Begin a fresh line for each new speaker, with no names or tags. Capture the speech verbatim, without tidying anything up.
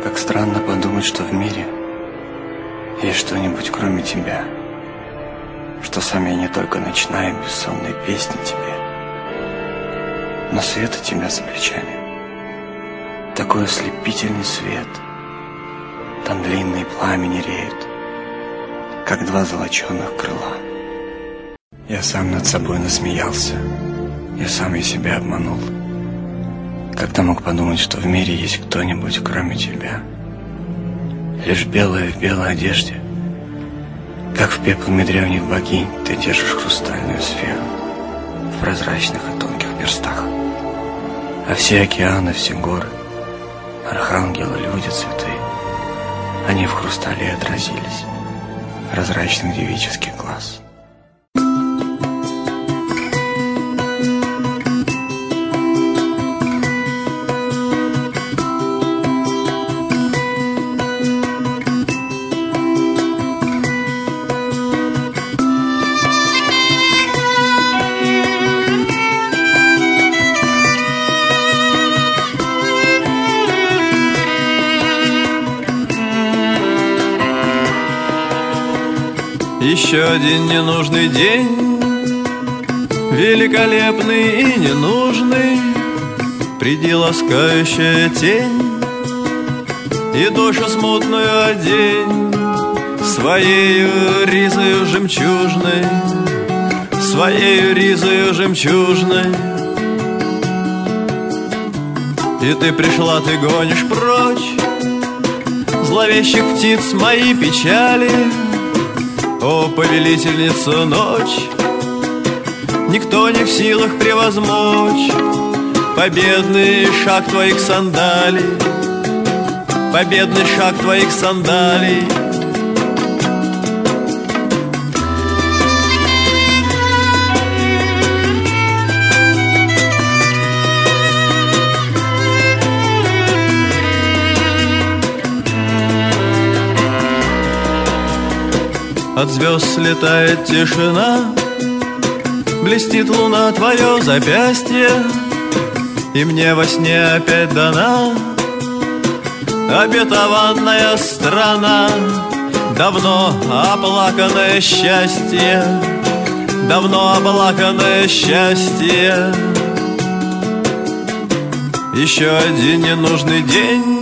Как странно подумать, что в мире есть что-нибудь кроме тебя, что сам я не только ночная бессонная песня тебе, но свет у тебя за плечами, такой ослепительный свет, там длинные пламени реют, как два золоченых крыла. Я сам над собой насмеялся, я сам и себя обманул. Когда мог подумать, что в мире есть кто-нибудь кроме тебя? Лишь белая в белой одежде, как в пеплами древних богинь, ты держишь хрустальную сферу в прозрачных и тонких перстах. А все океаны, все горы, архангелы, люди, цветы, они в хрустале отразились, прозрачных девических глаз.
Еще один ненужный день, великолепный и ненужный, приди, ласкающая тень, и душу смутную одень своею ризою жемчужной, своею ризою жемчужной. И ты пришла, ты гонишь прочь зловещих птиц мои печали. О, повелительница ночь, никто не в силах превозмочь победный шаг твоих сандалий, победный шаг твоих сандалий. От звезд слетает тишина, блестит луна твое запястье, и мне во сне опять дана обетованная страна, давно оплаканное счастье, давно оплаканное счастье. Еще один ненужный день,